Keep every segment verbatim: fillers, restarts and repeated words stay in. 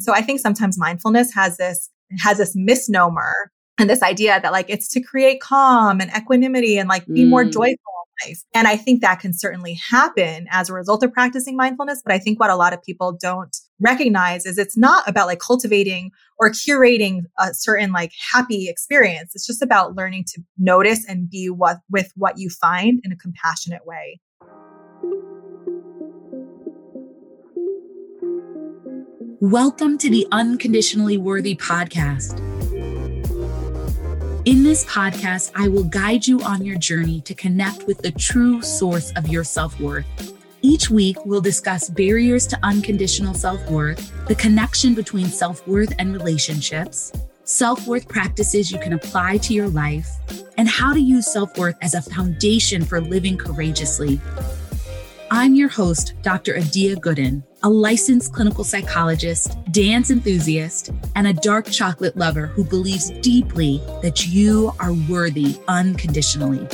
And so I think sometimes mindfulness has this, has this misnomer and this idea that like it's to create calm and equanimity and like be mm. more joyful in life. And I think that can certainly happen as a result of practicing mindfulness. But I think what a lot of people don't recognize is it's not about like cultivating or curating a certain like happy experience. It's just about learning to notice and be what with what you find in a compassionate way. Welcome to the Unconditionally Worthy podcast. In this podcast, I will guide you on your journey to connect with the true source of your self-worth. Each week, we'll discuss barriers to unconditional self-worth, the connection between self-worth and relationships, self-worth practices you can apply to your life, and how to use self-worth as a foundation for living courageously. I'm your host, Doctor Adia Gooden, a licensed clinical psychologist, dance enthusiast, and a dark chocolate lover who believes deeply that you are worthy unconditionally.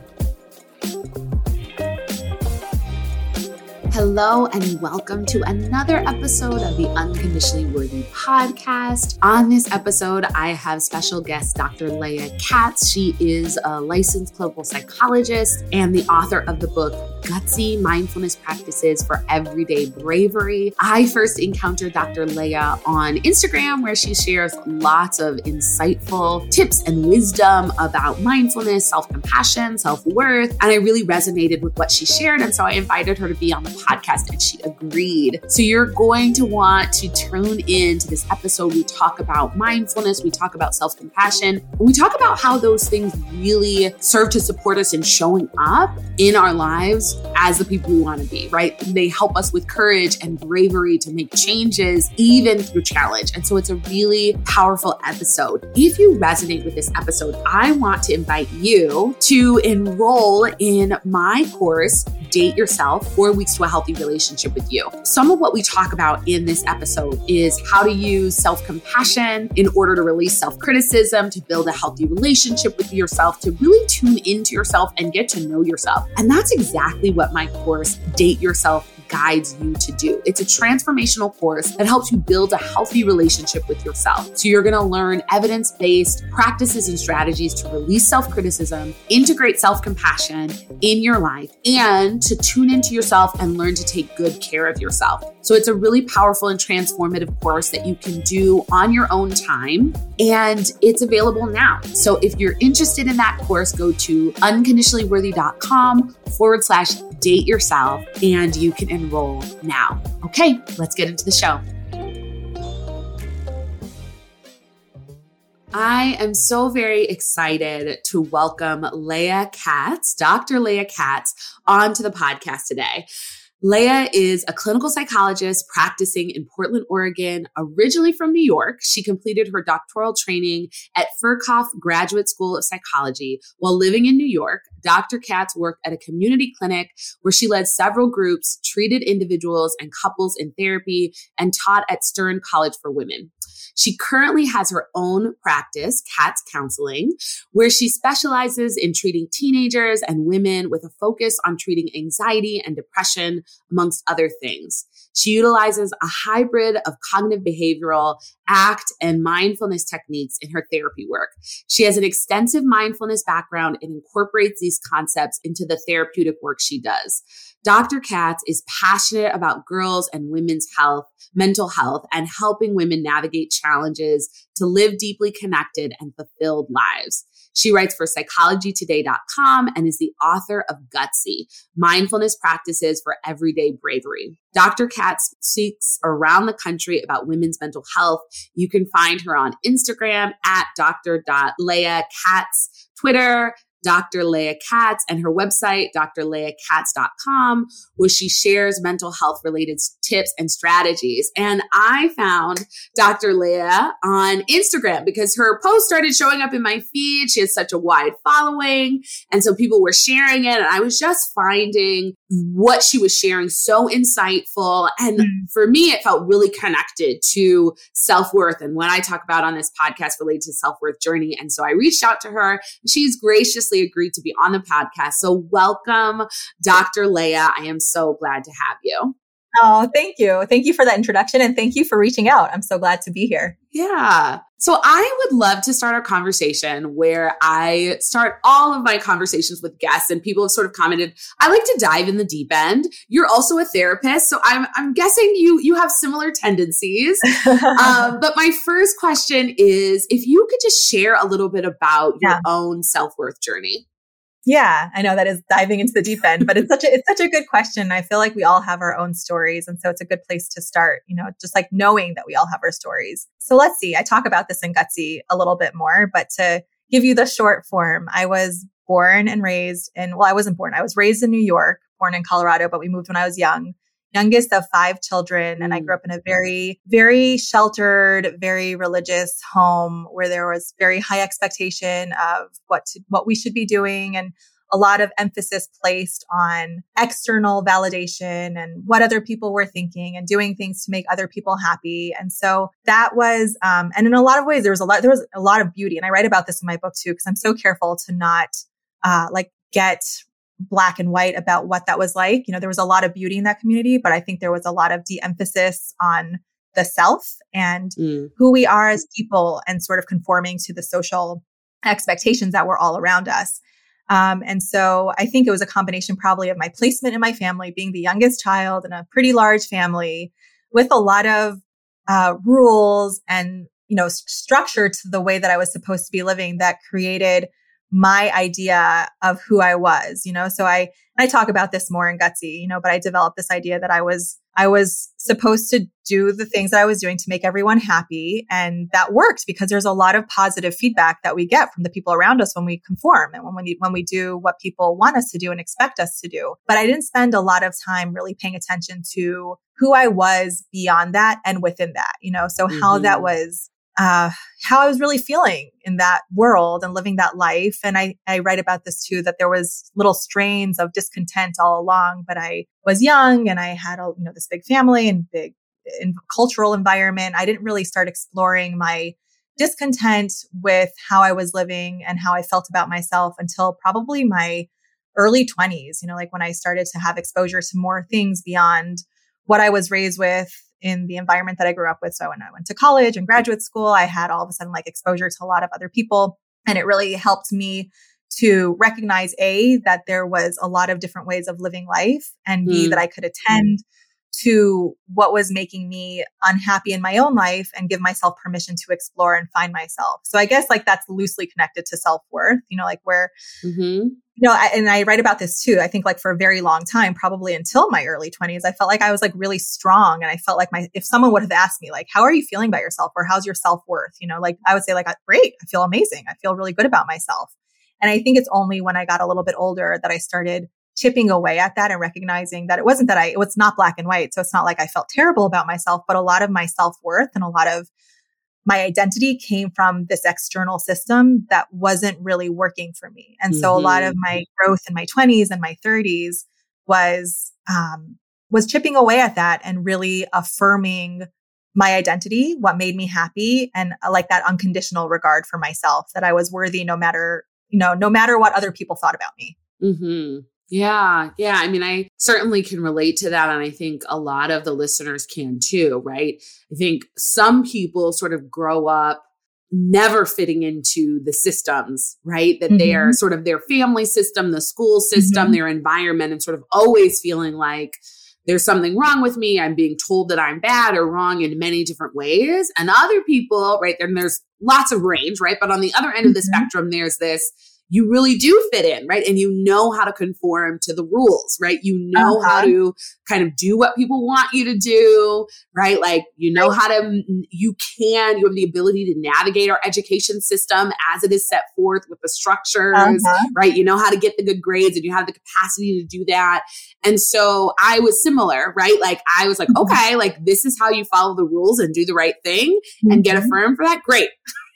Hello and welcome to another episode of the Unconditionally Worthy podcast. On this episode, I have special guest Doctor Leah Katz. She is a licensed clinical psychologist and the author of the book Gutsy Mindfulness Practices for Everyday Bravery. I first encountered Doctor Leah on Instagram, where she shares lots of insightful tips and wisdom about mindfulness, self-compassion, self-worth, and I really resonated with what she shared. And so I invited her to be on the podcast and she agreed. So you're going to want to tune in to this episode. We talk about mindfulness, we talk about self-compassion, and we talk about how those things really serve to support us in showing up in our lives as the people we want to be, right? They help us with courage and bravery to make changes, even through challenge. And so it's a really powerful episode. If you resonate with this episode, I want to invite you to enroll in my course, Date Yourself, Four Weeks to a Healthy Relationship with You. Some of what we talk about in this episode is how to use self-compassion in order to release self-criticism, to build a healthy relationship with yourself, to really tune into yourself and get to know yourself. And that's exactly what my course, Date Yourself, guides you to do. It's a transformational course that helps you build a healthy relationship with yourself. So you're going to learn evidence-based practices and strategies to release self-criticism, integrate self-compassion in your life, and to tune into yourself and learn to take good care of yourself. So it's a really powerful and transformative course that you can do on your own time, and it's available now. So if you're interested in that course, go to unconditionallyworthy.com forward slash date yourself, and you can enroll now. Okay, let's get into the show. I am so very excited to welcome Leah Katz, Doctor Leah Katz, onto the podcast today. Leah is a clinical psychologist practicing in Portland, Oregon, originally from New York. She completed her doctoral training at Furkhoff Graduate School of Psychology. While living in New York, Doctor Katz worked at a community clinic where she led several groups, treated individuals and couples in therapy, and taught at Stern College for Women. She currently has her own practice, Katz Counseling, where she specializes in treating teenagers and women with a focus on treating anxiety and depression, amongst other things. She utilizes a hybrid of cognitive behavioral, ACT, and mindfulness techniques in her therapy work. She has an extensive mindfulness background and incorporates these concepts into the therapeutic work she does. Doctor Katz is passionate about girls' and women's health, mental health, and helping women navigate challenges to live deeply connected and fulfilled lives. She writes for psychology today dot com and is the author of Gutsy, Mindfulness Practices for Everyday Bravery. Doctor Katz speaks around the country about women's mental health. You can find her on Instagram at Doctor Leah Katz, Twitter, Doctor Leah Katz, and her website, D R leah katz dot com, where she shares mental health related tips and strategies. And I found Doctor Leah on Instagram because her post started showing up in my feed. She has such a wide following. And so people were sharing it. And I was just finding what she was sharing so insightful. And mm. for me, it felt really connected to self-worth and what I talk about on this podcast related to self-worth journey. And so I reached out to her. And she's graciously agreed to be on the podcast. So welcome, Doctor Leah. I am so glad to have you. Oh, thank you. Thank you for that introduction. And thank you for reaching out. I'm so glad to be here. Yeah. So I would love to start our conversation where I start all of my conversations with guests, and people have sort of commented, I like to dive in the deep end. You're also a therapist. So I'm, I'm guessing you, you have similar tendencies. um, but my first question is, if you could just share a little bit about your Yeah. own self-worth journey. Yeah, I know that is diving into the deep end, but it's such a it's such a good question. I feel like we all have our own stories, and so it's a good place to start. You know, just like knowing that we all have our stories. So let's see. I talk about this in Gutsy a little bit more, but to give you the short form, I was born and raised in. Well, I wasn't born. I was raised in New York, born in Colorado, but we moved when I was young. Youngest of five children. And I grew up in a very, very sheltered, very religious home where there was very high expectation of what to, what we should be doing, and a lot of emphasis placed on external validation and what other people were thinking and doing things to make other people happy. And so that was, um, and in a lot of ways, there was a lot, there was a lot of beauty. And I write about this in my book too, because I'm so careful to not, uh, like get black and white about what that was like. You know, there was a lot of beauty in that community, but I think there was a lot of de-emphasis on the self and mm. who we are as people, and sort of conforming to the social expectations that were all around us. Um, and so I think it was a combination probably of my placement in my family, being the youngest child in a pretty large family with a lot of uh, rules and, you know, st- structure to the way that I was supposed to be living that created my idea of who I was, you know, so I, I talk about this more in Gutsy, you know, but I developed this idea that I was, I was supposed to do the things that I was doing to make everyone happy. And that worked because there's a lot of positive feedback that we get from the people around us when we conform and when we, when we do what people want us to do and expect us to do. But I didn't spend a lot of time really paying attention to who I was beyond that and within that, you know, so mm-hmm. how that was Uh, how I was really feeling in that world and living that life. And I, I write about this too, that there was little strains of discontent all along, but I was young and I had a, you know, this big family and big in, cultural environment. I didn't really start exploring my discontent with how I was living and how I felt about myself until probably my early twenties, you know, like when I started to have exposure to more things beyond what I was raised with in the environment that I grew up with. So when I went to college and graduate school, I had all of a sudden like exposure to a lot of other people. And it really helped me to recognize A, that there was a lot of different ways of living life, and B, mm. that I could attend to what was making me unhappy in my own life and give myself permission to explore and find myself. So I guess like that's loosely connected to self-worth, you know, like where, mm-hmm. you know, I, and I write about this too. I think like for a very long time, probably until my early twenties, I felt like I was like really strong. And I felt like my, if someone would have asked me like, how are you feeling about yourself? Or how's your self-worth? You know, like I would say like, great, I feel amazing. I feel really good about myself. And I think it's only when I got a little bit older that I started chipping away at that and recognizing that it wasn't that I, it was not black and white. So it's not like I felt terrible about myself, but a lot of my self-worth and a lot of my identity came from this external system that wasn't really working for me. And mm-hmm. so a lot of my growth in my twenties and my thirties was, um, was chipping away at that and really affirming my identity, what made me happy, and uh, like that unconditional regard for myself, that I was worthy no matter, you know, no matter what other people thought about me. Mm-hmm. Yeah. Yeah. I mean, I certainly can relate to that. And I think a lot of the listeners can too, right? I think some people sort of grow up never fitting into the systems, right? That mm-hmm. they are sort of their family system, the school system, mm-hmm. their environment, and sort of always feeling like there's something wrong with me. I'm being told that I'm bad or wrong in many different ways. And other people, right? Then there's lots of range, right? But on the other end mm-hmm. of the spectrum, there's this, you really do fit in, right? And you know how to conform to the rules, right? You know uh-huh. how to kind of do what people want you to do, right? Like, you know how to, you can, you have the ability to navigate our education system as it is set forth with the structures, uh-huh. right? You know how to get the good grades and you have the capacity to do that. And so I was similar, right? Like I was like, mm-hmm. okay, like this is how you follow the rules and do the right thing mm-hmm. and get affirmed for that. Great.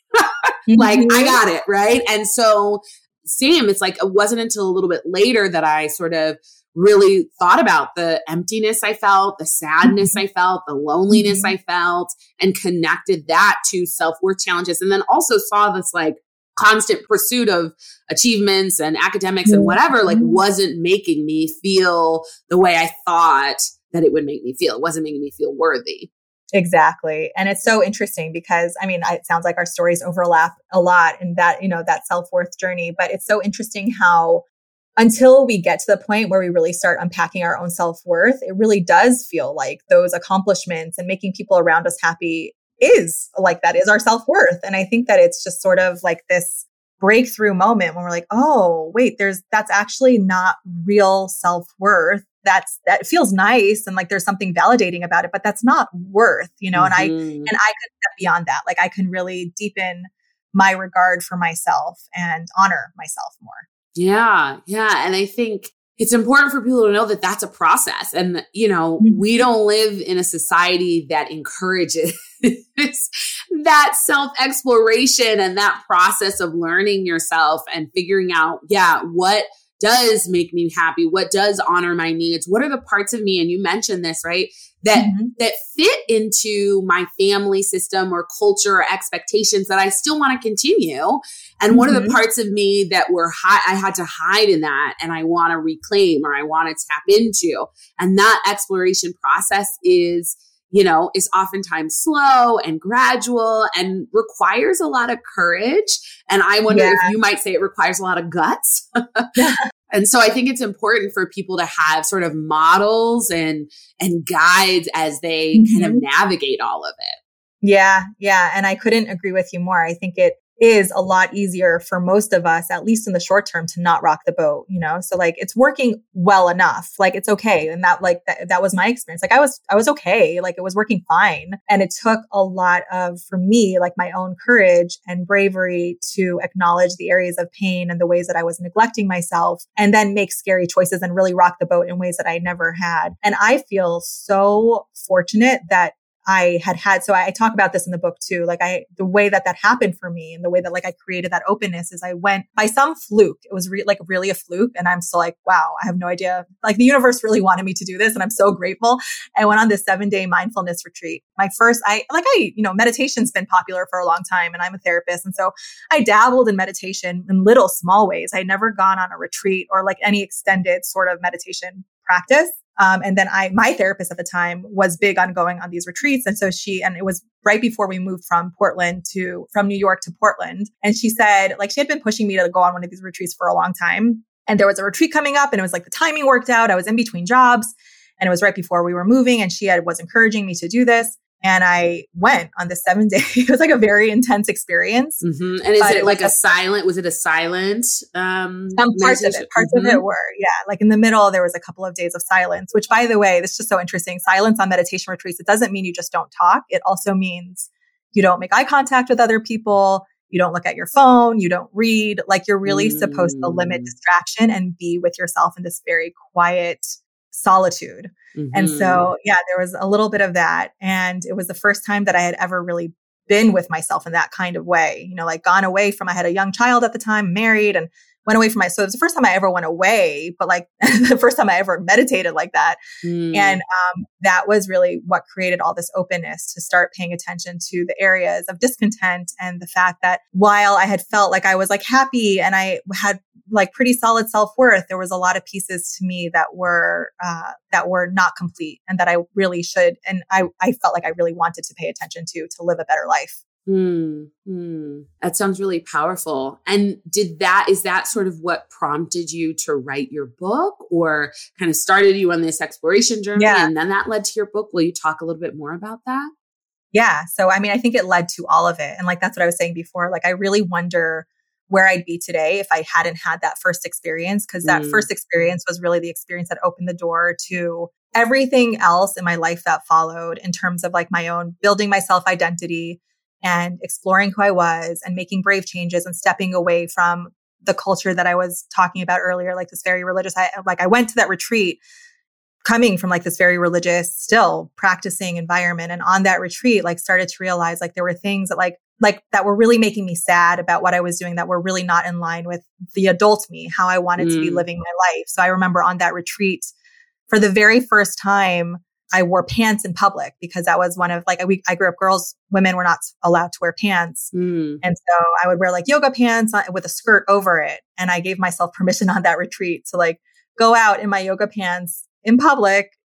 Like mm-hmm. I got it. Right. And so same, it's like, it wasn't until a little bit later that I sort of really thought about the emptiness I felt, the sadness mm-hmm. I felt, the loneliness mm-hmm. I felt, and connected that to self-worth challenges. And then also saw this like constant pursuit of achievements and academics mm-hmm. and whatever, like wasn't making me feel the way I thought that it would make me feel. It wasn't making me feel worthy. Exactly. And it's so interesting because, I mean, it sounds like our stories overlap a lot in that, you know, that self-worth journey, but it's so interesting how until we get to the point where we really start unpacking our own self-worth, it really does feel like those accomplishments and making people around us happy is like, that is our self-worth. And I think that it's just sort of like this breakthrough moment when we're like, oh, wait, there's, that's actually not real self-worth. That's, that feels nice. And like, there's something validating about it, but that's not worth, you know, mm-hmm. and I, and I could step beyond that. Like I can really deepen my regard for myself and honor myself more. Yeah. Yeah. And I think it's important for people to know that that's a process. And, you know, mm-hmm. we don't live in a society that encourages that self-exploration and that process of learning yourself and figuring out, yeah, what does make me happy? What does honor my needs? What are the parts of me? And you mentioned this, right? That, mm-hmm. that fit into my family system or culture or expectations that I still want to continue. And mm-hmm. what are the parts of me that were hi- I had to hide in that and I want to reclaim or I want to tap into? And that exploration process is, you know, is oftentimes slow and gradual and requires a lot of courage. And I wonder yeah. if you might say it requires a lot of guts. And so I think it's important for people to have sort of models and, and guides as they mm-hmm. kind of navigate all of it. Yeah. Yeah. And I couldn't agree with you more. I think it is a lot easier for most of us, at least in the short term, to not rock the boat, you know? So like, it's working well enough. Like it's okay. And that, like, that, that was my experience. Like I was, I was okay. Like it was working fine. And it took a lot of, for me, like my own courage and bravery to acknowledge the areas of pain and the ways that I was neglecting myself and then make scary choices and really rock the boat in ways that I never had. And I feel so fortunate that I had had, so I talk about this in the book too. Like I, the way that that happened for me and the way that like I created that openness is I went by some fluke. It was re- like really a fluke. And I'm still like, wow, I have no idea. Like the universe really wanted me to do this. And I'm so grateful. I went on this seven day mindfulness retreat. My first, I like, I, you know, meditation's been popular for a long time and I'm a therapist. And so I dabbled in meditation in little small ways. I'd never gone on a retreat or like any extended sort of meditation practice. Um, and then I, my therapist at the time was big on going on these retreats. And so she, and it was right before we moved from Portland to, from New York to Portland. And she said, like, she had been pushing me to go on one of these retreats for a long time. And there was a retreat coming up and it was like the timing worked out. I was in between jobs and it was right before we were moving. And she had, was encouraging me to do this. And I went on this seven day. It was like a very intense experience. Mm-hmm. And is it, it like a, a silent, was it a silent? Um, some parts meditation? of it, parts mm-hmm. of it were, yeah. Like in the middle, there was a couple of days of silence, which by the way, this is just so interesting. Silence on meditation retreats, it doesn't mean you just don't talk. It also means you don't make eye contact with other people. You don't look at your phone. You don't read. Like you're really mm. supposed to limit distraction and be with yourself in this very quiet solitude. Mm-hmm. And so, yeah, there was a little bit of that. And it was the first time that I had ever really been with myself in that kind of way, you know, like gone away from, I had a young child at the time, married, and went away from my, so it was the first time I ever went away, but like the first time I ever meditated like that. Mm. And um, that was really what created all this openness to start paying attention to the areas of discontent and the fact that while I had felt like I was like happy and I had like pretty solid self-worth, there was a lot of pieces to me that were, uh, that were not complete and that I really should. And I, I felt like I really wanted to pay attention to, to live a better life. Hmm. Hmm. That sounds really powerful. And did that, is that sort of what prompted you to write your book or kind of started you on this exploration journey yeah. and then that led to your book? Will you talk a little bit more about that? Yeah. So, I mean, I think it led to all of it. And like, that's what I was saying before. Like, I really wonder where I'd be today if I hadn't had that first experience, because that mm. first experience was really the experience that opened the door to everything else in my life that followed in terms of like my own building my self-identity and exploring who I was and making brave changes and stepping away from the culture that I was talking about earlier, like this very religious, I, like I went to that retreat coming from like this very religious, still practicing environment. And on that retreat, like started to realize like there were things that like, like that were really making me sad about what I was doing that were really not in line with the adult me, how I wanted mm. to be living my life. So I remember on that retreat for the very first time, I wore pants in public because that was one of like, I, I grew up, girls, women were not allowed to wear pants. Mm. And so I would wear like yoga pants with a skirt over it. And I gave myself permission on that retreat to like go out in my yoga pants in public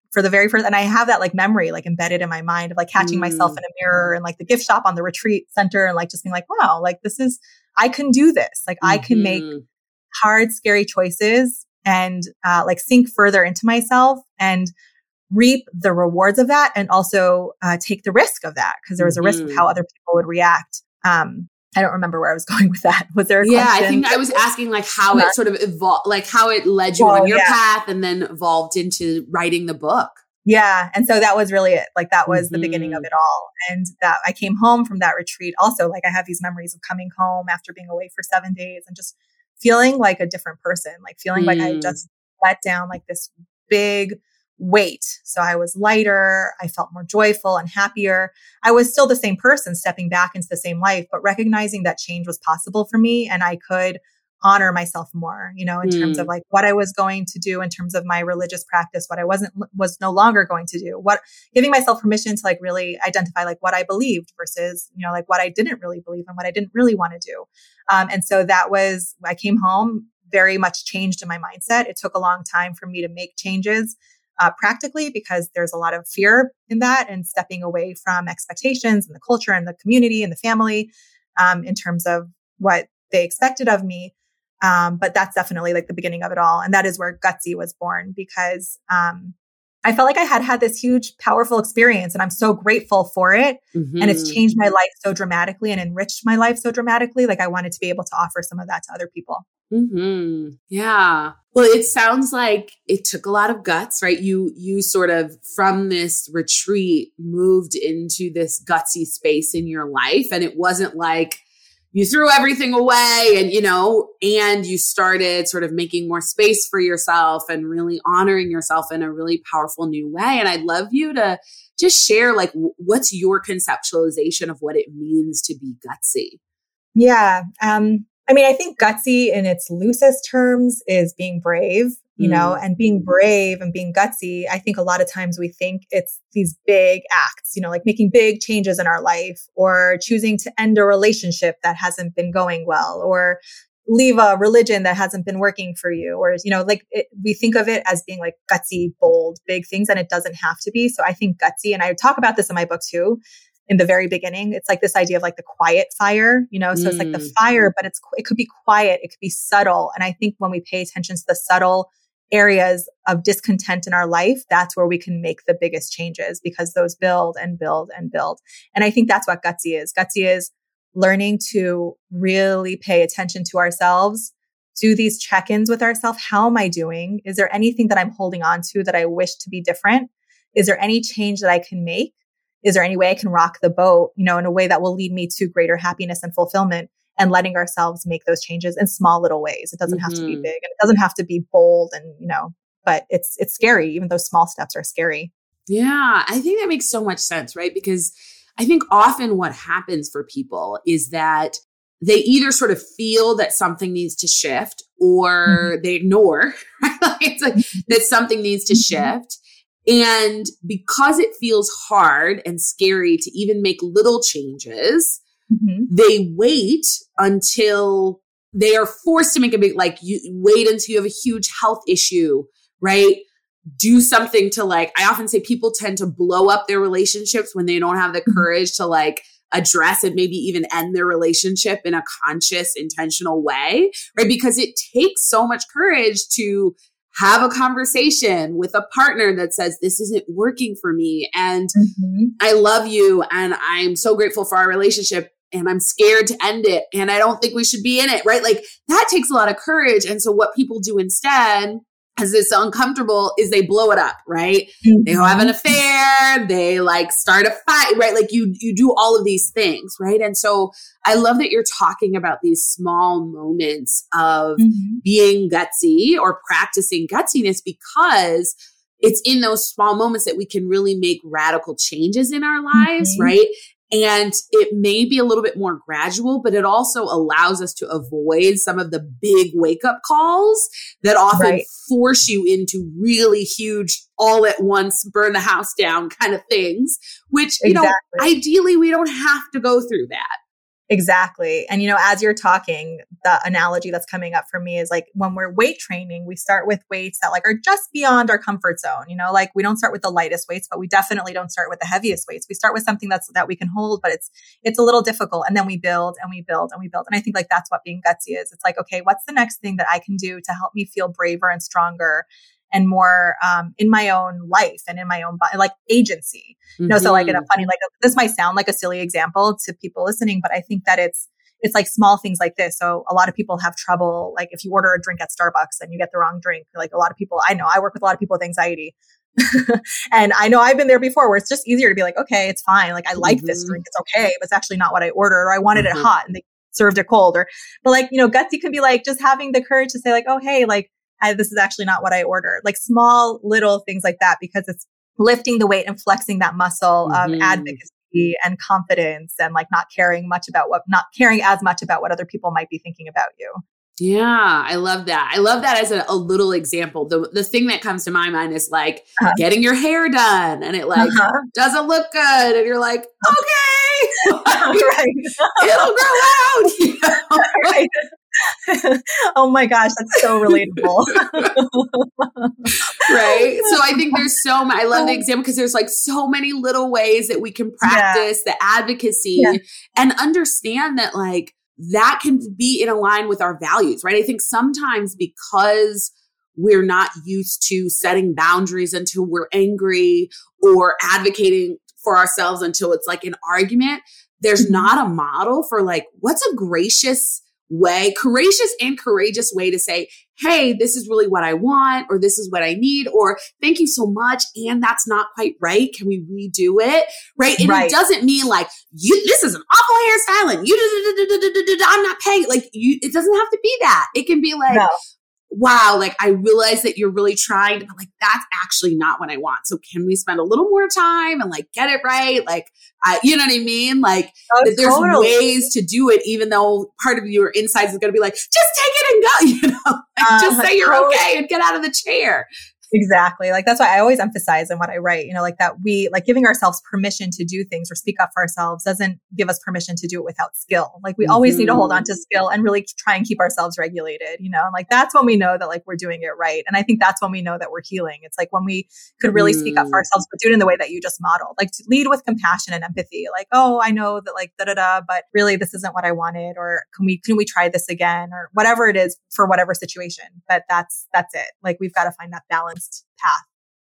for the very first, and I have that like memory like embedded in my mind of like catching mm. myself in a mirror and like the gift shop on the retreat center and like just being like, wow, like this is, I can do this. Like mm-hmm. I can make hard, scary choices and uh, like sink further into myself and reap the rewards of that and also uh, take the risk of that because there was a risk of how other people would react. Um, I don't remember where I was going with that. Was there a yeah, question? I think I was asking like how it sort of evolved, like how it led you well, on your yeah. path and then evolved into writing the book. Yeah. And so that was really it. Like that was mm-hmm. the beginning of it all. And that I came home from that retreat. Also, like I have these memories of coming home after being away for seven days and just feeling like a different person, like feeling mm. like I just let down like this big weight. So I was lighter. I felt more joyful and happier. I was still the same person stepping back into the same life, but recognizing that change was possible for me and I could honor myself more, you know, in mm. terms of like what I was going to do in terms of my religious practice, what I wasn't, was no longer going to do, what, giving myself permission to like really identify like what I believed versus, you know, like what I didn't really believe and what I didn't really want to do. Um, and so that was, I came home very much changed in my mindset. It took a long time for me to make changes Uh, practically because there's a lot of fear in that and stepping away from expectations and the culture and the community and the family um, in terms of what they expected of me. Um, but that's definitely like the beginning of it all. And that is where Gutsy was born because um, I felt like I had had this huge, powerful experience and I'm so grateful for it. Mm-hmm. And it's changed my life so dramatically and enriched my life so dramatically. Like I wanted to be able to offer some of that to other people. Mm-hmm. Yeah. Well, it sounds like it took a lot of guts, right? You, you sort of from this retreat moved into this gutsy space in your life. And it wasn't like you threw everything away and, you know, and you started sort of making more space for yourself and really honoring yourself in a really powerful new way. And I'd love you to just share like, w- what's your conceptualization of what it means to be gutsy? Yeah. Um, I mean, I think gutsy in its loosest terms is being brave, you mm. know, and being brave and being gutsy. I think a lot of times we think it's these big acts, you know, like making big changes in our life or choosing to end a relationship that hasn't been going well or leave a religion that hasn't been working for you. Or, you know, like it, we think of it as being like gutsy, bold, big things, and it doesn't have to be. So I think gutsy, and I talk about this in my book too, in the very beginning, it's like this idea of like the quiet fire, you know, so mm. it's like the fire, but it's, it could be quiet. It could be subtle. And I think when we pay attention to the subtle areas of discontent in our life, that's where we can make the biggest changes because those build and build and build. And I think that's what gutsy is. Gutsy is learning to really pay attention to ourselves, do these check-ins with ourselves. How am I doing? Is there anything that I'm holding on to that I wish to be different? Is there any change that I can make? Is there any way I can rock the boat, you know, in a way that will lead me to greater happiness and fulfillment, and letting ourselves make those changes in small little ways. It doesn't mm-hmm. have to be big and it doesn't have to be bold and, you know, but it's, it's scary. Even those small steps are scary. Yeah. I think that makes so much sense, right? Because I think often what happens for people is that they either sort of feel that something needs to shift or mm-hmm. they ignore, right? Like it's like that something needs to mm-hmm. shift. And because it feels hard and scary to even make little changes, mm-hmm. they wait until they are forced to make a big, like you wait until you have a huge health issue, right? Do something to like, I often say people tend to blow up their relationships when they don't have the courage to like address and maybe even end their relationship in a conscious, intentional way, right? Because it takes so much courage to have a conversation with a partner that says, this isn't working for me. And mm-hmm. I love you. And I'm so grateful for our relationship and I'm scared to end it. And I don't think we should be in it, right? Like that takes a lot of courage. And so what people do instead, as it's so uncomfortable, is they blow it up, right? Mm-hmm. They have an affair, they like start a fight, right? Like you, you do all of these things, right? And so I love that you're talking about these small moments of mm-hmm. being gutsy or practicing gutsiness, because it's in those small moments that we can really make radical changes in our lives, mm-hmm. right? And it may be a little bit more gradual, but it also allows us to avoid some of the big wake up calls that often right. force you into really huge, all at once, burn the house down kind of things, which, you exactly. know, ideally we don't have to go through that. Exactly. And, you know, as you're talking, the analogy that's coming up for me is like when we're weight training, we start with weights that like are just beyond our comfort zone. You know, like we don't start with the lightest weights, but we definitely don't start with the heaviest weights. We start with something that's that we can hold, but it's it's a little difficult. And then we build and we build and we build. And I think like that's what being gutsy is. It's like, okay, what's the next thing that I can do to help me feel braver and stronger and more um, in my own life and in my own body, like agency. Mm-hmm. You know, so like in a funny, like this might sound like a silly example to people listening, but I think that it's it's like small things like this. So a lot of people have trouble, like if you order a drink at Starbucks and you get the wrong drink, like a lot of people, I know I work with a lot of people with anxiety. And I know I've been there before where it's just easier to be like, okay, it's fine. Like I like mm-hmm. this drink. It's okay. But it's actually not what I ordered, or I wanted mm-hmm. it hot and they served it cold. Or, but like, you know, gutsy can be like just having the courage to say like, oh, hey, like, I, this is actually not what I ordered. Like small little things like that, because it's lifting the weight and flexing that muscle mm-hmm. of advocacy and confidence and like not caring much about what, not caring as much about what other people might be thinking about you. Yeah, I love that. I love that as a, a little example. The the thing that comes to my mind is like uh-huh. getting your hair done and it like uh-huh. doesn't look good. And you're like, okay, right. It'll grow out. You know? Right. Oh my gosh, that's so relatable. Right? So I think there's so much, I love the example because there's like so many little ways that we can practice yeah. the advocacy yeah. and understand that like that can be in line with our values, right? I think sometimes because we're not used to setting boundaries until we're angry or advocating for ourselves until it's like an argument, there's mm-hmm. not a model for like, what's a gracious way, courageous and courageous way to say, hey, this is really what I want, or this is what I need, or thank you so much. And that's not quite right. Can we redo it? Right. And right. it doesn't mean like, you, this is an awful hairstyle and you, I'm not paying. Like you, it doesn't have to be that. It can be like, no. wow, like I realize that you're really trying, but like, that's actually not what I want. So can we spend a little more time and like get it right? Like, I, you know what I mean? Like oh, that there's totally. ways to do it, even though part of your insides is going to be like, just take it and go, you know, like, uh, just say you're totally. okay and get out of the chair. Exactly. Like that's why I always emphasize in what I write, you know, like that we like giving ourselves permission to do things or speak up for ourselves doesn't give us permission to do it without skill. Like we mm-hmm. always need to hold on to skill and really try and keep ourselves regulated, you know, and like that's when we know that like we're doing it right. And I think that's when we know that we're healing. It's like when we could really mm. speak up for ourselves, but do it in the way that you just modeled, like to lead with compassion and empathy. Like, oh, I know that like da da da, but really this isn't what I wanted, or can we can we try this again, or whatever it is for whatever situation. But that's that's it. Like we've got to find that balance path.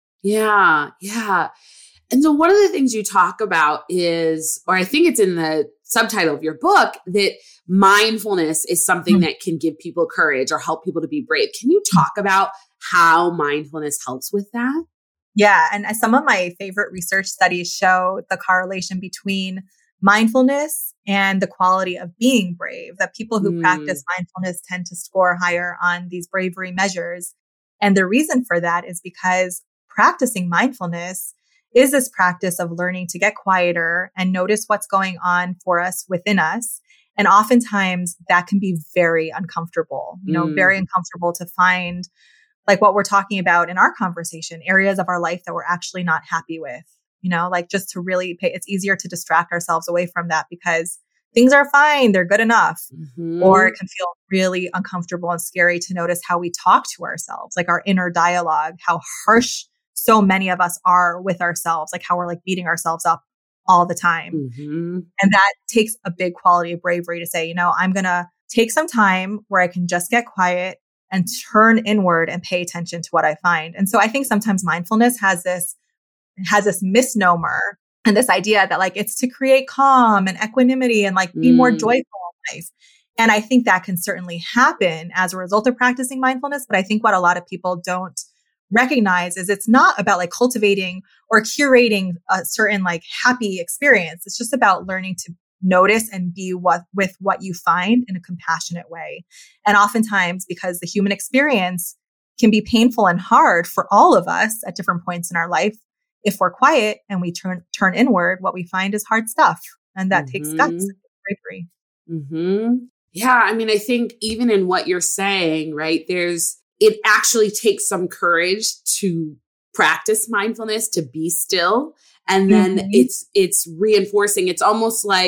Yeah. Yeah. And so one of the things you talk about is, or I think it's in the subtitle of your book, that mindfulness is something mm-hmm. that can give people courage or help people to be brave. Can you talk about how mindfulness helps with that? Yeah. And some of my favorite research studies show the correlation between mindfulness and the quality of being brave, that people who mm. practice mindfulness tend to score higher on these bravery measures. And the reason for that is because practicing mindfulness is this practice of learning to get quieter and notice what's going on for us within us. And oftentimes that can be very uncomfortable, you know, mm. very uncomfortable to find like what we're talking about in our conversation, areas of our life that we're actually not happy with, you know, like just to really pay, it's easier to distract ourselves away from that because things are fine, they're good enough. Mm-hmm. Or it can feel really uncomfortable and scary to notice how we talk to ourselves, like our inner dialogue, how harsh so many of us are with ourselves, like how we're like beating ourselves up all the time. Mm-hmm. And that takes a big quality of bravery to say, you know, I'm going to take some time where I can just get quiet and turn inward and pay attention to what I find. And so I think sometimes mindfulness has this, has this misnomer and this idea that like it's to create calm and equanimity and like be mm. more joyful in life. And I think that can certainly happen as a result of practicing mindfulness. But I think what a lot of people don't recognize is it's not about like cultivating or curating a certain like happy experience. It's just about learning to notice and be what with what you find in a compassionate way. And oftentimes, because the human experience can be painful and hard for all of us at different points in our life, if we're quiet and we turn turn inward, what we find is hard stuff. And that mm-hmm. takes guts and bravery. Mm-hmm. Yeah. I mean, I think even in what you're saying, right, there's, it actually takes some courage to practice mindfulness, to be still. And then mm-hmm. it's, it's reinforcing. It's almost like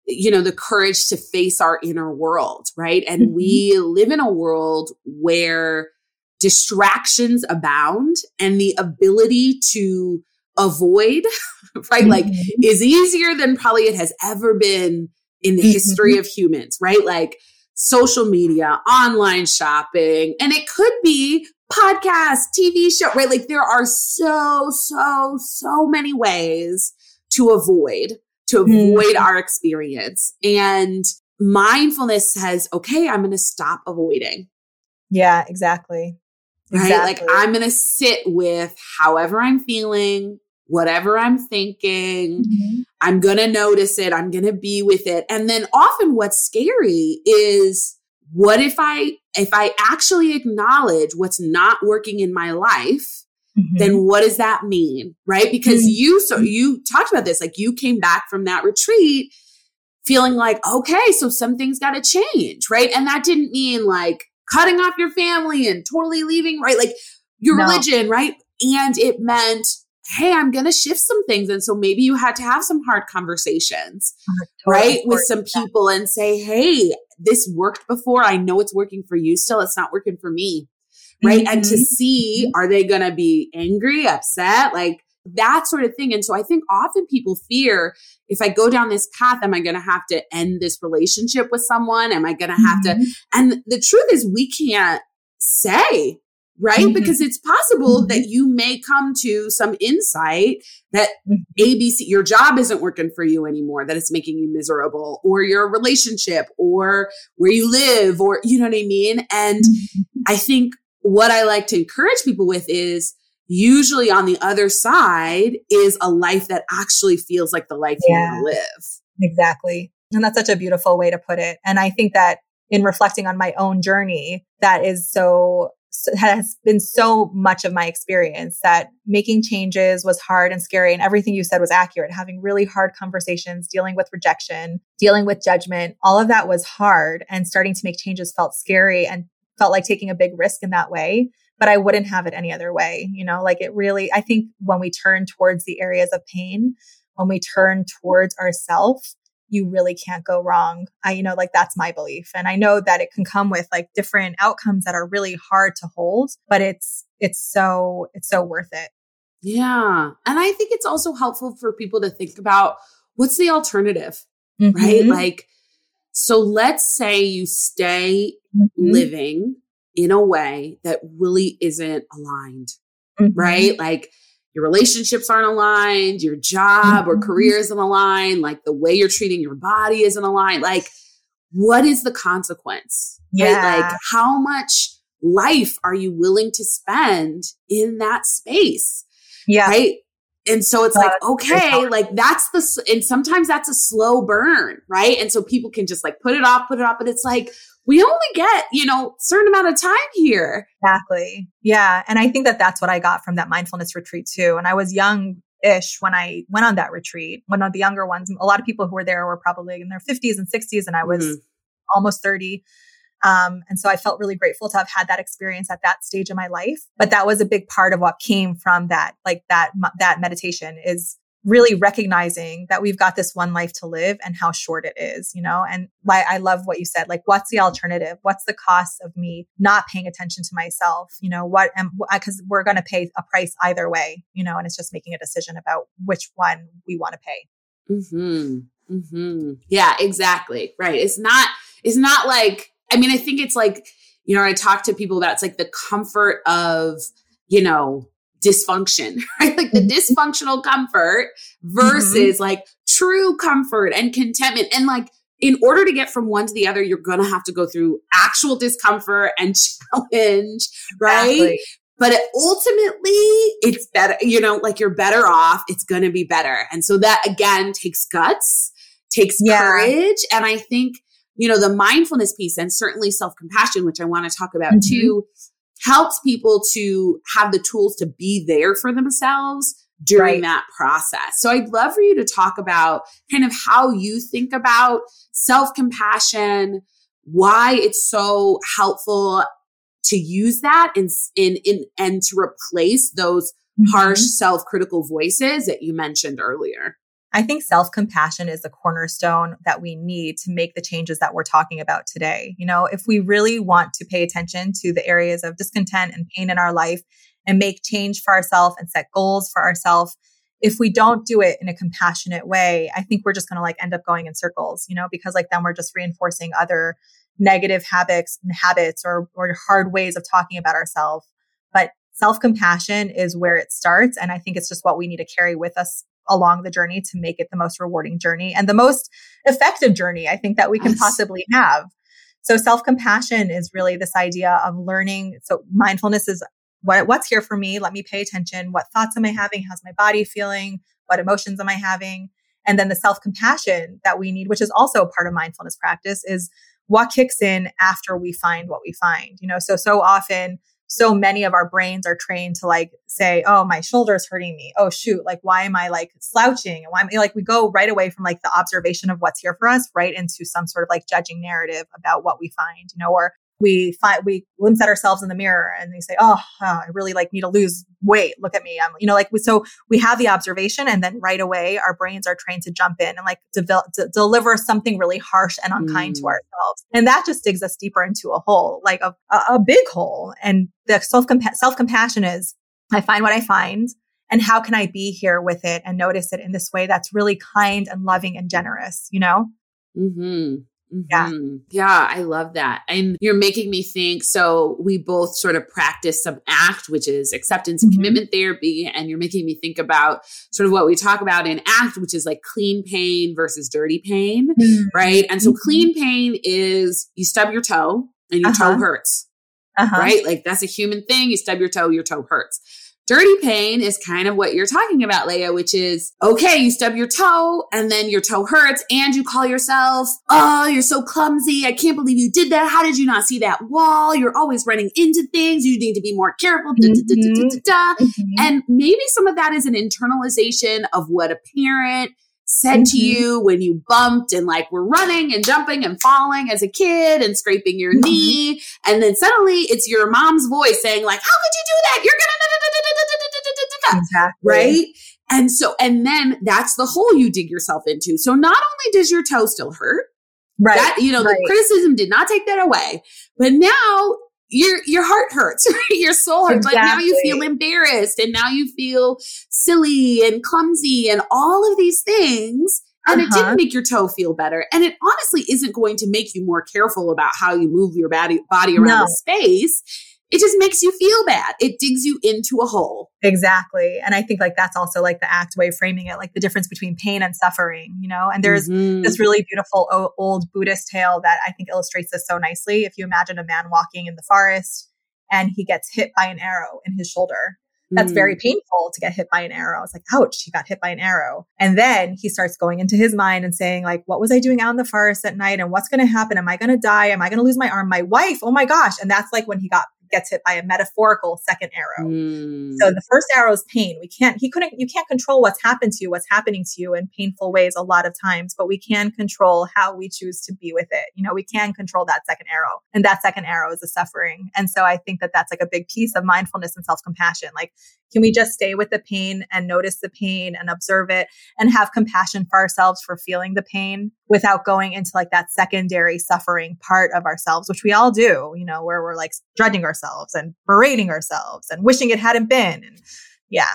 you know, the courage to face our inner world, right? And Mm-hmm. we live in a world where distractions abound and the ability to avoid, right? Mm-hmm. Like is easier than probably it has ever been in the Mm-hmm. history of humans, right? Like social media, online shopping, and it could be podcasts, T V show, right? Like there are so, so, so many ways to avoid, to avoid Mm-hmm. our experience. And mindfulness says, okay, I'm going to stop avoiding. Yeah, exactly. Right? Exactly. Like I'm going to sit with however I'm feeling, whatever I'm thinking. Mm-hmm. I'm going to notice it. I'm going to be with it. And then often what's scary is what if I, if I actually acknowledge what's not working in my life, Mm-hmm. then what does that mean? Right? Because Mm-hmm. you, so you talked about this, like you came back from that retreat feeling like, okay, so some things got to change. Right. And that didn't mean like cutting off your family and totally leaving, right? Like your No. religion, right? And it meant, hey, I'm going to shift some things. And so maybe you had to have some hard conversations, Totally. right? With some people and say, hey, this worked before. I know it's working for you still. It's not working for me. Right. Mm-hmm. And to see, are they going to be angry, upset, like that sort of thing. And so I think often people fear, if I go down this path, am I going to have to end this relationship with someone? Am I going to have Mm-hmm. to? And the truth is we can't say, right? Mm-hmm. Because it's possible Mm-hmm. that you may come to some insight that Mm-hmm. A B C, your job isn't working for you anymore, that it's making you miserable, or your relationship, or where you live, or you know what I mean? And Mm-hmm. I think what I like to encourage people with is usually on the other side is a life that actually feels like the life Yeah. you want to live. Exactly. And that's such a beautiful way to put it. And I think that in reflecting on my own journey, that is so, has been so much of my experience that making changes was hard and scary. And everything you said was accurate. Having really hard conversations, dealing with rejection, dealing with judgment, all of that was hard. And starting to make changes felt scary and felt like taking a big risk in that way. But I wouldn't have it any other way. You know, like it really, I think when we turn towards the areas of pain, when we turn towards ourself, you really can't go wrong. I, you know, like that's my belief. And I know that it can come with like different outcomes that are really hard to hold, but it's, it's so, it's so worth it. Yeah. And I think it's also helpful for people to think about what's the alternative, Mm-hmm. right? Like, so let's say you stay Mm-hmm. living in a way that really isn't aligned, Mm-hmm. right? Like your relationships aren't aligned, your job Mm-hmm. or career isn't aligned, like the way you're treating your body isn't aligned. Like, what is the consequence? Yeah. Right? Like, how much life are you willing to spend in that space? Yeah. Right. And so it's Well, like, that's very okay, powerful. like that's the, s- and sometimes that's a slow burn. Right. And so people can just like put it off, put it off, but it's like, we only get, you know, certain amount of time here. Exactly. Yeah. And I think that that's what I got from that mindfulness retreat too. And I was young-ish when I went on that retreat. One of the younger ones, a lot of people who were there were probably in their fifties and sixties, and I was Mhm. almost thirty. Um, and so I felt really grateful to have had that experience at that stage of my life. But that was a big part of what came from that, like that, that meditation is really recognizing that we've got this one life to live and how short it is, you know? And why I love what you said, like, what's the alternative? What's the cost of me not paying attention to myself? You know, what, and because we're going to pay a price either way, you know, and it's just making a decision about which one we want to pay. Mm-hmm. Mm-hmm. Yeah, exactly. Right. It's not, it's not like, I mean, I think it's like, you know, I talk to people about, it's like the comfort of, you know, dysfunction, right? Like the dysfunctional comfort versus mm-hmm. like true comfort and contentment. And like, in order to get from one to the other, you're going to have to go through actual discomfort and challenge, right? Exactly. But it, ultimately, it's better, you know, like you're better off. It's going to be better. And so that again takes guts, takes yeah. courage. And I think, you know, the mindfulness piece and certainly self-compassion, which I want to talk about mm-hmm. too, helps people to have the tools to be there for themselves during right. that process. So I'd love for you to talk about kind of how you think about self-compassion, why it's so helpful to use that in, in, in, and to replace those mm-hmm. harsh self-critical voices that you mentioned earlier. I think self-compassion is the cornerstone that we need to make the changes that we're talking about today. You know, if we really want to pay attention to the areas of discontent and pain in our life and make change for ourselves and set goals for ourselves, if we don't do it in a compassionate way, I think we're just going to like end up going in circles, you know, because like then we're just reinforcing other negative habits and habits or, or hard ways of talking about ourselves. But self-compassion is where it starts. And I think it's just what we need to carry with us along the journey to make it the most rewarding journey and the most effective journey I think that we can yes. possibly have. So self-compassion is really this idea of learning. So mindfulness is what, what's here for me. Let me pay attention. What thoughts am I having? How's my body feeling? What emotions am I having? And then the self-compassion that we need, which is also part of mindfulness practice, is what kicks in after we find what we find. You know, so, so often, so many of our brains are trained to like say, oh, my shoulder's hurting me. Oh, shoot. Like, why am I like slouching? And why am I like, we go right away from like the observation of what's here for us right into some sort of like judging narrative about what we find, you know, or we find, we glimpse at ourselves in the mirror and they say, oh, oh, I really like need to lose weight. Look at me. I'm, you know, like, we, so we have the observation and then right away our brains are trained to jump in and like develop, to deliver something really harsh and unkind mm. to ourselves. And that just digs us deeper into a hole, like a, a, a big hole. And the self self-compassion is, I find what I find and how can I be here with it and notice it in this way that's really kind and loving and generous, you know? Mm-hmm. Mm-hmm. Yeah. Yeah. I love that. And you're making me think, so we both sort of practice some ACT, which is acceptance and mm-hmm. commitment therapy. And you're making me think about sort of what we talk about in ACT, which is like clean pain versus dirty pain. Mm-hmm. Right. And so mm-hmm. clean pain is you stub your toe and your uh-huh. toe hurts, uh-huh. right? Like that's a human thing. You stub your toe, your toe hurts. Dirty pain is kind of what you're talking about, Leah, which is, okay, you stub your toe and then your toe hurts and you call yourself, oh, you're so clumsy. I can't believe you did that. How did you not see that wall? You're always running into things. You need to be more careful. Mm-hmm. Da, da, da, da, da, da. Mm-hmm. And maybe some of that is an internalization of what a parent said mm-hmm. to you when you bumped and like were running and jumping and falling as a kid and scraping your mm-hmm. knee. And then suddenly it's your mom's voice saying like, how could you do that? You're going to, exactly. right? And so, and then that's the hole you dig yourself into. So not only does your toe still hurt, right? That, you know, right. the criticism did not take that away, but now your, your heart hurts, right? Your soul hurts. Exactly. Like now you feel embarrassed and now you feel silly and clumsy and all of these things. And uh-huh. it didn't make your toe feel better. And it honestly isn't going to make you more careful about how you move your body, body around no. the space. It just makes you feel bad. It digs you into a hole. Exactly. And I think like that's also like the ACT way of framing it, like the difference between pain and suffering, you know, and there's mm-hmm. this really beautiful o- old Buddhist tale that I think illustrates this so nicely. If you imagine a man walking in the forest and he gets hit by an arrow in his shoulder, that's mm-hmm. very painful to get hit by an arrow. It's like, ouch, he got hit by an arrow. And then he starts going into his mind and saying like, what was I doing out in the forest at night? And what's going to happen? Am I going to die? Am I going to lose my arm? My wife? Oh my gosh. And that's like when he got gets hit by a metaphorical second arrow. Mm. So the first arrow is pain. We can't, he couldn't, you can't control what's happened to you, what's happening to you in painful ways a lot of times, but we can control how we choose to be with it. You know, we can control that second arrow and that second arrow is the suffering. And so I think that that's like a big piece of mindfulness and self-compassion. Like, can we just stay with the pain and notice the pain and observe it and have compassion for ourselves for feeling the pain without going into like that secondary suffering part of ourselves, which we all do, you know, where we're like judging ourselves and berating ourselves and wishing it hadn't been. And yeah.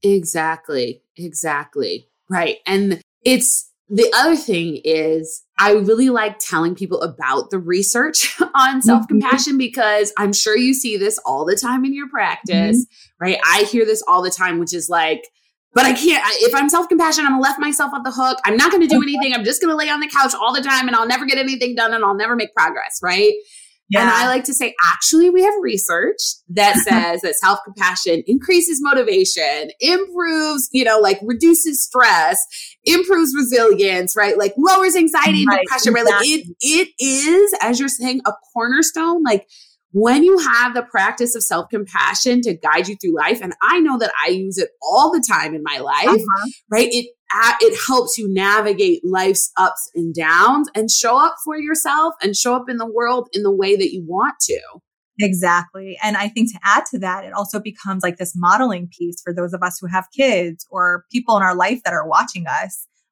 Exactly. Exactly. Right. And it's the other thing is I really like telling people about the research on self-compassion mm-hmm. because I'm sure you see this all the time in your practice, mm-hmm. right? I hear this all the time, which is like, but I can't, I, if I'm self-compassion, I'm gonna let myself off the hook. I'm not going to do anything. I'm just going to lay on the couch all the time and I'll never get anything done and I'll never make progress. Right. Yeah. And I like to say, actually, we have research that says that self-compassion increases motivation, improves, you know, like reduces stress, improves resilience, right? Like lowers anxiety and right, depression, exactly. right? Like it, it is, as you're saying, a cornerstone. Like when you have the practice of self-compassion to guide you through life, and I know that I use it all the time in my life, uh-huh. right? It it helps you navigate life's ups and downs and show up for yourself and show up in the world in the way that you want to. Exactly. And I think to add to that, it also becomes like this modeling piece for those of us who have kids or people in our life that are watching us.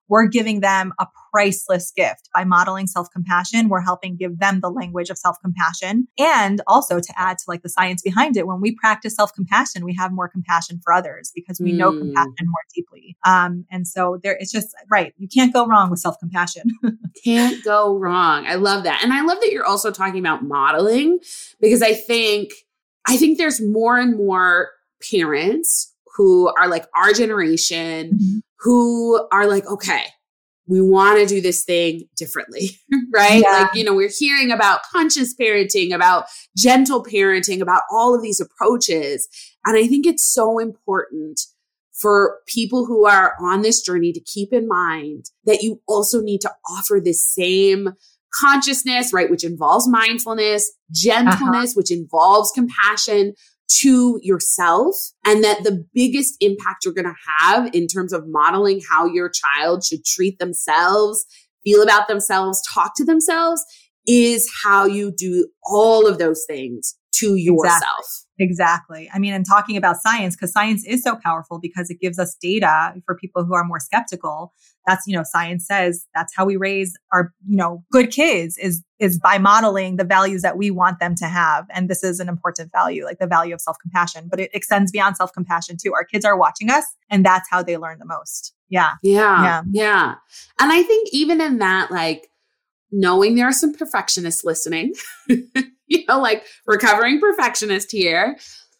we're giving them a priceless gift. By modeling self-compassion, we're helping give them the language of self-compassion. And also to add to like the science behind it, when we practice self-compassion, we have more compassion for others because we mm. know compassion more deeply. Um, and so there, it's just, right. You can't go wrong with self-compassion. Can't go wrong. I love that. And I love that you're also talking about modeling, because I think, I think there's more and more parents who are like our generation, mm-hmm. who are like, okay, we want to do this thing differently, right? Yeah. Like, you know, we're hearing about conscious parenting, about gentle parenting, about all of these approaches. And I think it's so important for people who are on this journey to keep in mind that you also need to offer this same consciousness, right? Which involves mindfulness, gentleness, uh-huh. which involves compassion to yourself. And that the biggest impact you're going to have in terms of modeling how your child should treat themselves, feel about themselves, talk to themselves, is how you do all of those things to yourself. Exactly. Exactly. I mean, and talking about science, because science is so powerful because it gives us data for people who are more skeptical. That's, you know, science says that's how we raise our, you know, good kids is, is by modeling the values that we want them to have. And this is an important value, like the value of self-compassion, but it extends beyond self-compassion too. Our kids are watching us and that's how they learn the most. Yeah. Yeah. Yeah. Yeah. And I think even in that, like, knowing there are some perfectionists listening, you know, like recovering perfectionist here,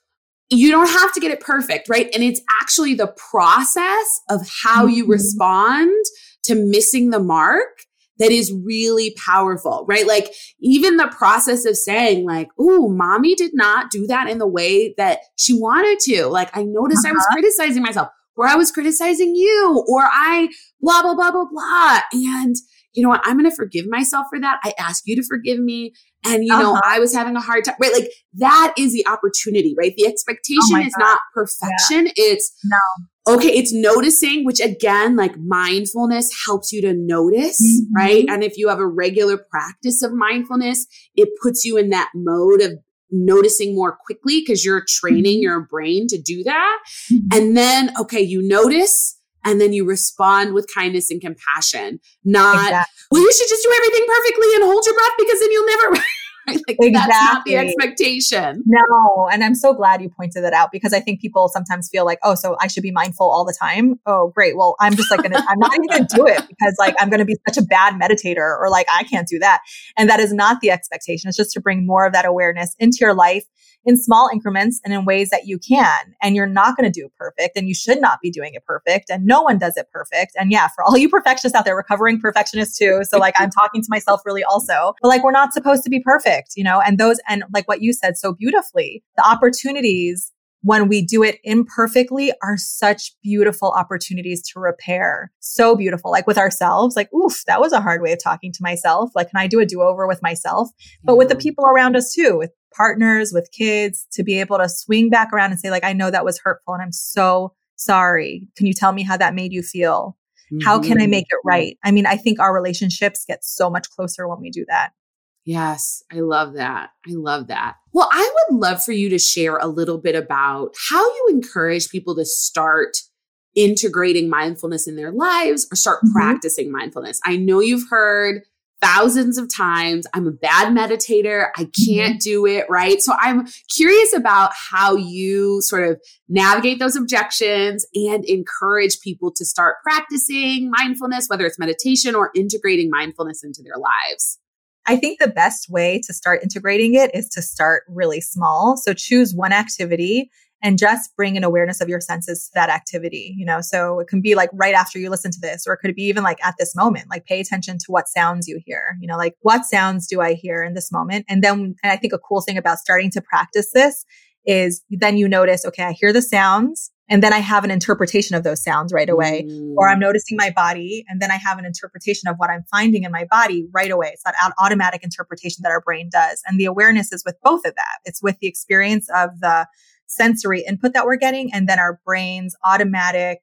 you don't have to get it perfect, right? And it's actually the process of how you respond to missing the mark that is really powerful, right? Like even the process of saying like, "Ooh, mommy did not do that in the way that she wanted to." Like I noticed uh-huh. I was criticizing myself, or I was criticizing you, or I blah, blah, blah, blah, blah. And you know what? I'm going to forgive myself for that. I ask you to forgive me. And, you know, uh-huh. I was having a hard time, right? Like that is the opportunity, right? The expectation oh is God. Not perfection. Yeah. It's, no. okay, it's noticing, which again, like mindfulness helps you to notice, mm-hmm. right? And if you have a regular practice of mindfulness, it puts you in that mode of noticing more quickly because you're training mm-hmm. your brain to do that. Mm-hmm. And then, okay, you notice. And then you respond with kindness and compassion, not, exactly. well, you should just do everything perfectly and hold your breath because then you'll never, like, exactly. That's not the expectation. No. And I'm so glad you pointed that out because I think people sometimes feel like, oh, so I should be mindful all the time. Oh, great. Well, I'm just like, gonna, I'm not even going to do it because like, I'm going to be such a bad meditator or like, I can't do that. And that is not the expectation. It's just to bring more of that awareness into your life in small increments and in ways that you can. And you're not going to do it perfect and you should not be doing it perfect. And no one does it perfect. And yeah, for all you perfectionists out there, recovering perfectionists too. So like I'm talking to myself really also, but like we're not supposed to be perfect, you know, and those, and like what you said so beautifully, the opportunities when we do it imperfectly are such beautiful opportunities to repair. So beautiful. Like with ourselves, like, oof, that was a hard way of talking to myself. Like, can I do a do-over with myself? But yeah. with the people around us too, with partners, with kids, to be able to swing back around and say like, I know that was hurtful and I'm so sorry. Can you tell me how that made you feel? Mm-hmm. How can I make it right? I mean, I think our relationships get so much closer when we do that. Yes, I love that. I love that. Well, I would love for you to share a little bit about how you encourage people to start integrating mindfulness in their lives or start mm-hmm. practicing mindfulness. I know you've heard thousands of times, I'm a bad meditator. I can't do it, right? So I'm curious about how you sort of navigate those objections and encourage people to start practicing mindfulness, whether it's meditation or integrating mindfulness into their lives. I think the best way to start integrating it is to start really small. So choose one activity and just bring an awareness of your senses to that activity. You know, so it can be like right after you listen to this, or it could be even like at this moment, like pay attention to what sounds you hear, you know, like what sounds do I hear in this moment? And then, and I think a cool thing about starting to practice this is then you notice, okay, I hear the sounds. And then I have an interpretation of those sounds right away, mm. or I'm noticing my body. And then I have an interpretation of what I'm finding in my body right away. It's that automatic interpretation that our brain does. And the awareness is with both of that. It's with the experience of the sensory input that we're getting, and then our brain's automatic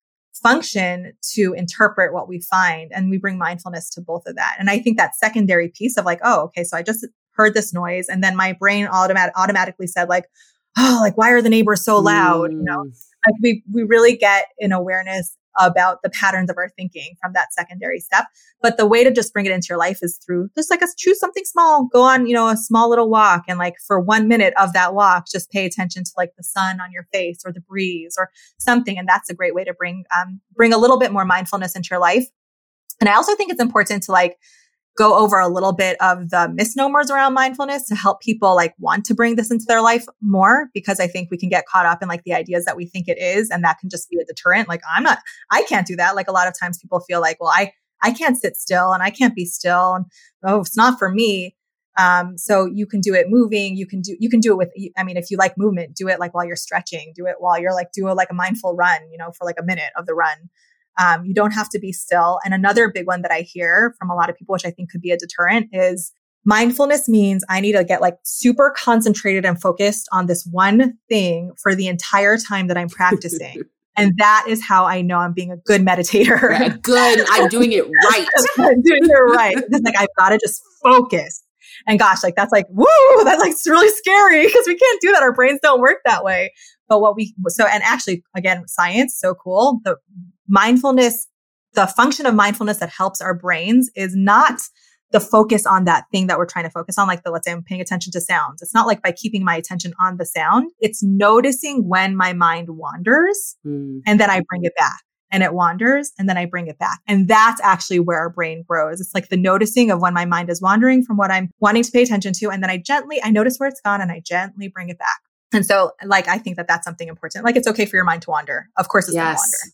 function to interpret what we find. And we bring mindfulness to both of that. And I think that secondary piece of like, oh, okay, so I just heard this noise. And then my brain automat- automatically said like, oh, like, why are the neighbors so loud? Mm. You know, like we, we really get an awareness about the patterns of our thinking from that secondary step. But the way to just bring it into your life is through just like a, choose something small, go on, you know, a small little walk. And like for one minute of that walk, just pay attention to like the sun on your face or the breeze or something. And that's a great way to bring, um, bring a little bit more mindfulness into your life. And I also think it's important to like go over a little bit of the misnomers around mindfulness to help people like want to bring this into their life more, because I think we can get caught up in like the ideas that we think it is. And that can just be a deterrent. Like I'm not, I can't do that. Like a lot of times people feel like, well, I, I can't sit still and I can't be still. And oh, it's not for me. Um, so you can do it moving. You can do, you can do it with, I mean, if you like movement, do it like while you're stretching, do it while you're like, do a, like a mindful run, you know, for like a minute of the run. Um, you don't have to be still. And another big one that I hear from a lot of people, which I think could be a deterrent, is mindfulness means I need to get like super concentrated and focused on this one thing for the entire time that I'm practicing. And that is how I know I'm being a good meditator. Yeah, good. I'm doing it right. I'm doing it right. It's like, I've got to just focus. And gosh, like that's like, woo, that's like really scary because we can't do that. Our brains don't work that way. But what we, so, and actually, again, science, so cool. The mindfulness, the function of mindfulness that helps our brains is not the focus on that thing that we're trying to focus on. Like the, let's say I'm paying attention to sounds. It's not like by keeping my attention on the sound. It's noticing when my mind wanders mm. and then I bring it back. And it wanders and then I bring it back. And that's actually where our brain grows. It's like the noticing of when my mind is wandering from what I'm wanting to pay attention to. And then I gently, I notice where it's gone and I gently bring it back. And so like, I think that that's something important. Like it's okay for your mind to wander. Of course it's yes. going to wander.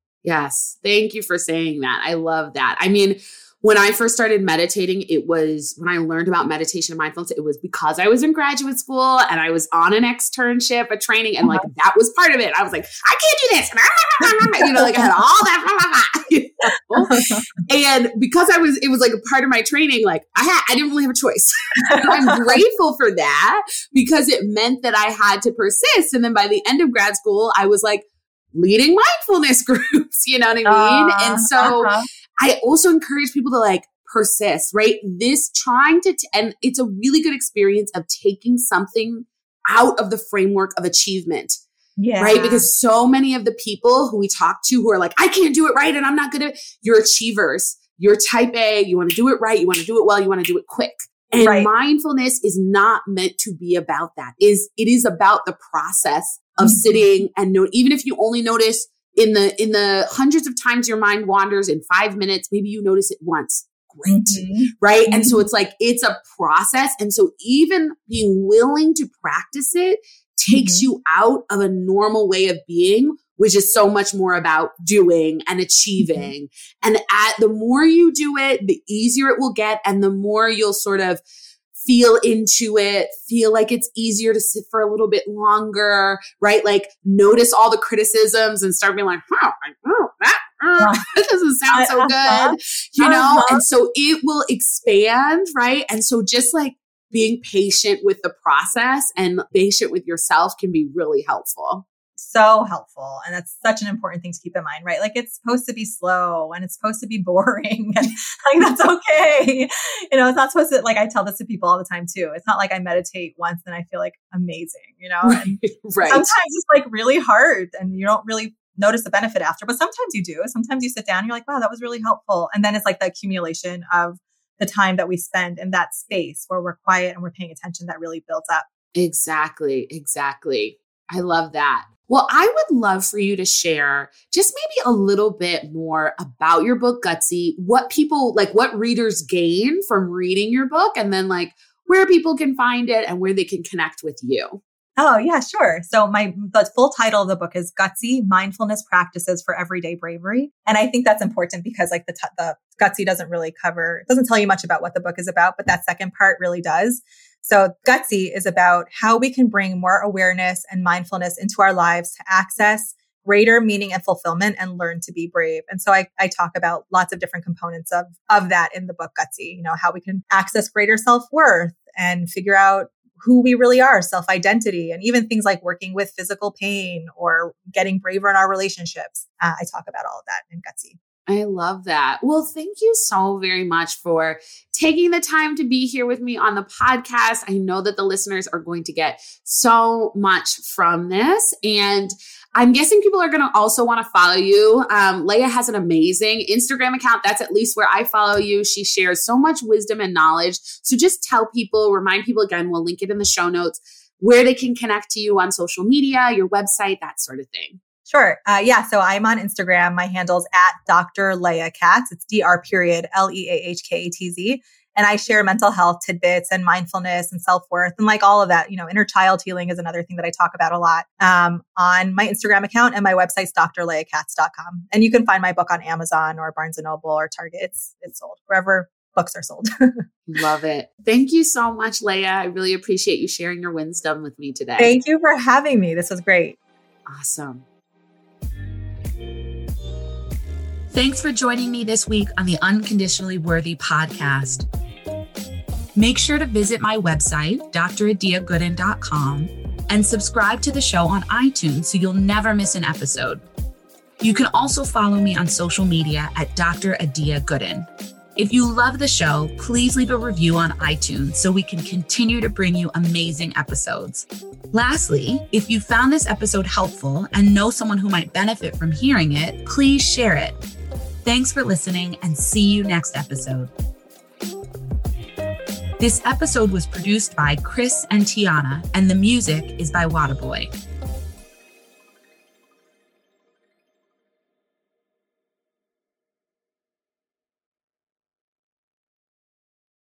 Yes. Thank you for saying that. I love that. I mean, when I first started meditating, it was when I learned about meditation and mindfulness, it was because I was in graduate school and I was on an externship, a training, and like that was part of it. I was like, I can't do this. You know, like I had all that. You know? And because I was, it was like a part of my training, like I had, I didn't really have a choice. I'm grateful for that because it meant that I had to persist. And then by the end of grad school, I was like leading mindfulness groups, you know what I mean? Uh, and so uh-huh. I also encourage people to like persist, right? This trying to, t- and it's a really good experience of taking something out of the framework of achievement, yeah. right? Because so many of the people who we talk to who are like, I can't do it right and I'm not going to, you're achievers, you're type A, you want to do it right, you want to do it well, you want to do it quick. And right. mindfulness is not meant to be about that. Is It is about the process of mm-hmm. sitting and no, even if you only notice in the, in the hundreds of times your mind wanders in five minutes, maybe you notice it once. Great. Mm-hmm. Right. Mm-hmm. And so it's like, it's a process. And so even being willing to practice it takes mm-hmm. you out of a normal way of being, which is so much more about doing and achieving. Mm-hmm. And at the more you do it, the easier it will get. And the more you'll sort of feel into it, feel like it's easier to sit for a little bit longer, right? Like notice all the criticisms and start being like, oh, oh that, uh, that doesn't sound so good, you know? And so it will expand, right? And so just like being patient with the process and patient with yourself can be really helpful. So helpful. And that's such an important thing to keep in mind, right? Like it's supposed to be slow and it's supposed to be boring and like, that's okay. You know, it's not supposed to, like, I tell this to people all the time too. It's not like I meditate once and I feel like amazing, you know, and right. sometimes it's like really hard and you don't really notice the benefit after, but sometimes you do. Sometimes you sit down and you're like, wow, that was really helpful. And then it's like the accumulation of the time that we spend in that space where we're quiet and we're paying attention that really builds up. Exactly. Exactly. I love that. Well, I would love for you to share just maybe a little bit more about your book, Gutsy, what people, like what readers gain from reading your book, and then like where people can find it and where they can connect with you. Oh, yeah, sure. So my the full title of the book is Gutsy, Mindfulness Practices for Everyday Bravery. And I think that's important because like the, t- the Gutsy doesn't really cover, it doesn't tell you much about what the book is about, but that second part really does. So Gutsy is about how we can bring more awareness and mindfulness into our lives to access greater meaning and fulfillment and learn to be brave. And so I, I talk about lots of different components of, of that in the book Gutsy, you know, how we can access greater self-worth and figure out who we really are, self-identity, and even things like working with physical pain or getting braver in our relationships. Uh, I talk about all of that in Gutsy. I love that. Well, thank you so very much for taking the time to be here with me on the podcast. I know that the listeners are going to get so much from this. And I'm guessing people are going to also want to follow you. Um, Leah has an amazing Instagram account. That's at least where I follow you. She shares so much wisdom and knowledge. So just tell people, remind people again, we'll link it in the show notes, where they can connect to you on social media, your website, that sort of thing. Sure. Uh, yeah. So I'm on Instagram. My handle's at Doctor Leah Katz. It's D R period L E A H K A T Z. And I share mental health tidbits and mindfulness and self-worth and like all of that. You know, inner child healing is another thing that I talk about a lot um, on my Instagram account, and my website's D R leah katz dot com. And you can find my book on Amazon or Barnes and Noble or Target. It's, it's sold wherever books are sold. Love it. Thank you so much, Leah. I really appreciate you sharing your wisdom with me today. Thank you for having me. This was great. Awesome. Thanks for joining me this week on the Unconditionally Worthy podcast. Make sure to visit my website, D R adia gooden dot com, and subscribe to the show on iTunes so you'll never miss an episode. You can also follow me on social media at Doctor Adia Gooden. If you love the show, please leave a review on iTunes so we can continue to bring you amazing episodes. Lastly, if you found this episode helpful and know someone who might benefit from hearing it, please share it. Thanks for listening, and see you next episode. This episode was produced by Chris and Tiana, and the music is by Wadaboy.